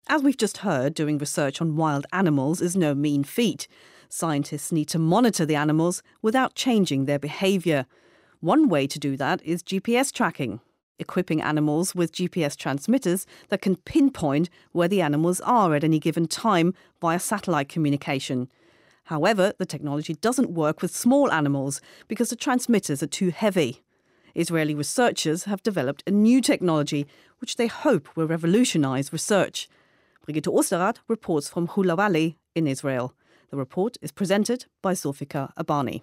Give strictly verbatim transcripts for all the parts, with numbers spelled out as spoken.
As we've just heard, doing research on wild animals is no mean feat. Scientists need to monitor the animals without changing their behaviour. One way to do that is G P S tracking, equipping animals with G P S transmitters that can pinpoint where the animals are at any given time via satellite communication. However, the technology doesn't work with small animals because the transmitters are too heavy. Israeli researchers have developed a new technology which they hope will revolutionise research. Brigitte Osterrath reports from Hula Valley in Israel. The report is presented by Zulfikar Abani.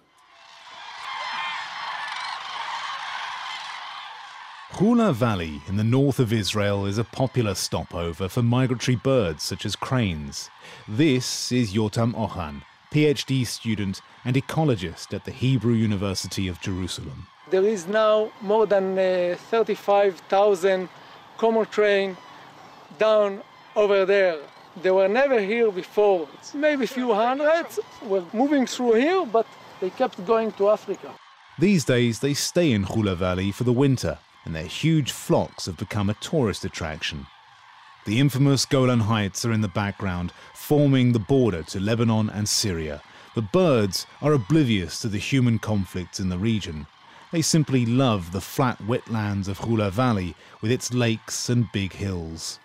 Hula Valley in the north of Israel is a popular stopover for migratory birds such as cranes. This is Yotam Ochan, PhD student and ecologist at the Hebrew University of Jerusalem. There is now more than uh, thirty-five thousand common crane down over there. They were never here before. Maybe a few hundreds were moving through here, but they kept going to Africa. These days they stay in Hula Valley for the winter, and their huge flocks have become a tourist attraction. The infamous Golan Heights are in the background, forming the border to Lebanon and Syria. The birds are oblivious to the human conflicts in the region. They simply love the flat wetlands of Hula Valley with its lakes and big hills.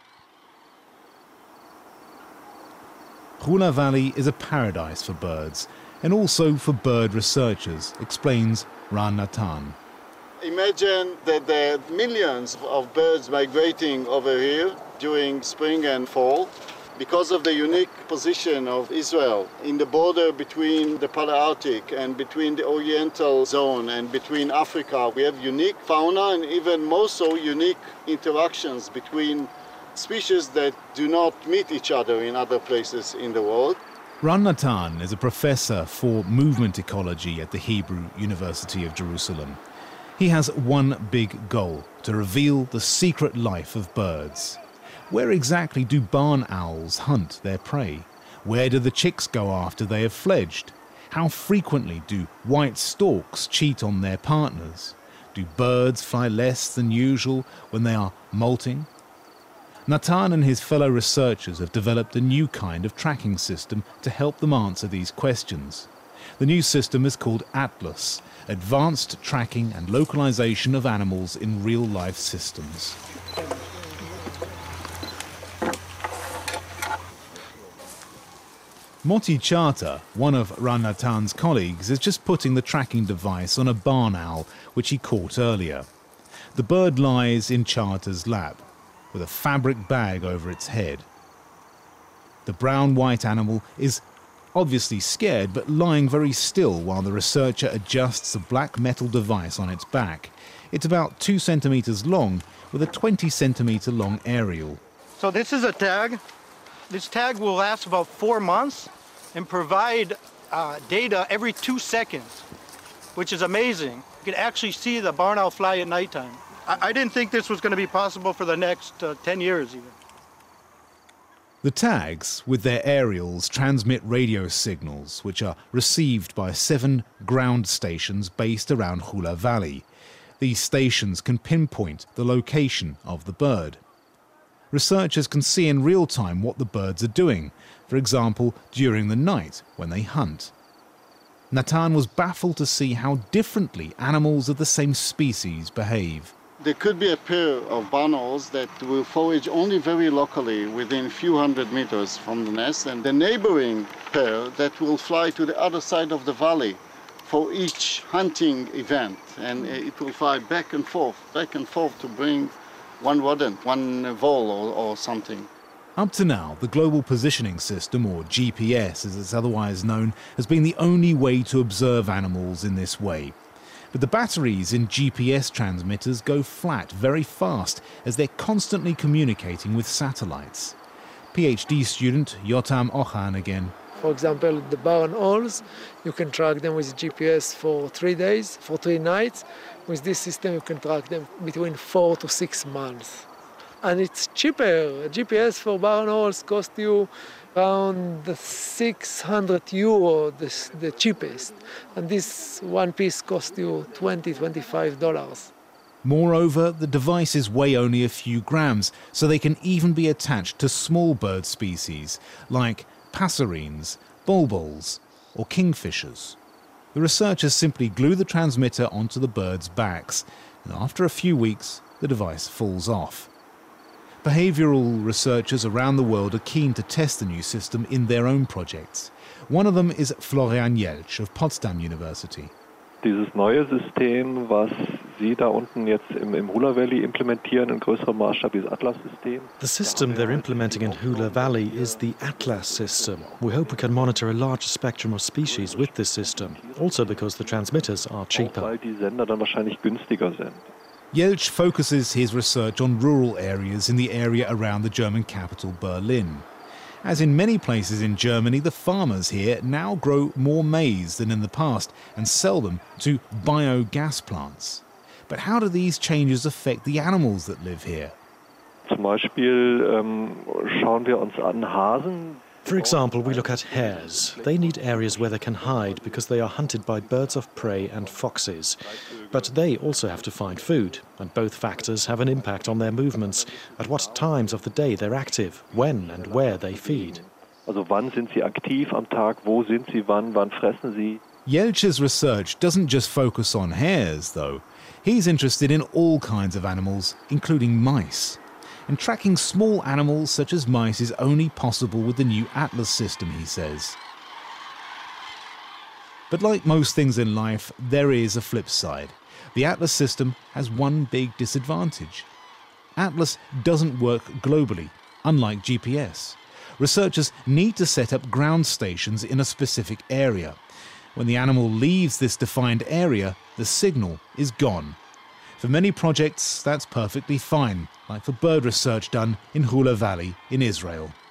Hula Valley is a paradise for birds, and also for bird researchers, explains Ran Natan. Imagine that there are millions of birds migrating over here during spring and fall. Because of the unique position of Israel in the border between the Palearctic and between the Oriental zone and between Africa, we have unique fauna and even more so unique interactions between species that do not meet each other in other places in the world. Ran Natan is a professor for movement ecology at the Hebrew University of Jerusalem. He has one big goal: to reveal the secret life of birds. Where exactly do barn owls hunt their prey? Where do the chicks go after they have fledged? How frequently do white storks cheat on their partners? Do birds fly less than usual when they are molting? Natan and his fellow researchers have developed a new kind of tracking system to help them answer these questions. The new system is called Atlas, Advanced Tracking and Localization of Animals in Real-Life Systems. Moti Charta, one of Ran Natan's colleagues, is just putting the tracking device on a barn owl, which he caught earlier. The bird lies in Charta's lap, with a fabric bag over its head. The brown-white animal is obviously scared, but lying very still while the researcher adjusts a black metal device on its back. It's about two centimeters long, with a twenty centimeter long aerial. So this is a tag. This tag will last about four months and provide uh, data every two seconds, which is amazing. You can actually see the barn owl fly at nighttime. I, I didn't think this was going to be possible for the next uh, ten years even. The tags, with their aerials, transmit radio signals, which are received by seven ground stations based around Hula Valley. These stations can pinpoint the location of the bird. Researchers can see in real time what the birds are doing, for example, during the night when they hunt. Natan was baffled to see how differently animals of the same species behave. There could be a pair of barn owls that will forage only very locally within a few hundred meters from the nest, and the neighboring pair that will fly to the other side of the valley for each hunting event, and it will fly back and forth, back and forth to bring one rodent, one vole or, or something. Up to now, the Global Positioning System, or G P S as it's otherwise known, has been the only way to observe animals in this way. But the batteries in G P S transmitters go flat very fast as they're constantly communicating with satellites. PhD student Yotam Ochan again. For example, the barn owls, you can track them with G P S for three days, for three nights. With this system, you can track them between four to six months. And it's cheaper. G P S for barn owls cost you around six hundred euro, the, the cheapest. And this one piece costs you twenty, twenty-five dollars. Moreover, the devices weigh only a few grams, so they can even be attached to small bird species like passerines, bulbuls, or kingfishers. The researchers simply glue the transmitter onto the birds' backs, and after a few weeks, the device falls off. Behavioural researchers around the world are keen to test the new system in their own projects. One of them is Florian Jeltsch of Potsdam University. Dieses neue System, was Sie da unten jetzt im, im Hula Valley implementieren in größerem Maßstab, dieses Atlas-System. The system they're implementing in Hula Valley is the Atlas system. We hope we can monitor a larger spectrum of species with this system, also because the transmitters are cheaper. Auch weil die Sender dann wahrscheinlich günstiger sind. Jeltsch focuses his research on rural areas in the area around the German capital Berlin. As in many places in Germany, the farmers here now grow more maize than in the past and sell them to biogas plants. But how do these changes affect the animals that live here? Zum Beispiel ähm, schauen wir uns an Hasen. For example, we look at hares. They need areas where they can hide because they are hunted by birds of prey and foxes. But they also have to find food, and both factors have an impact on their movements, at what times of the day they're active, when and where they feed. Also wann sind sie aktiv am Tag, wo sind sie, wann, wann fressen sie? Jeltsch's research doesn't just focus on hares, though. He's interested in all kinds of animals, including mice. And tracking small animals such as mice is only possible with the new Atlas system, he says. But like most things in life, there is a flip side. The Atlas system has one big disadvantage. Atlas doesn't work globally, unlike G P S. Researchers need to set up ground stations in a specific area. When the animal leaves this defined area, the signal is gone. For many projects, that's perfectly fine, like for bird research done in Hula Valley in Israel.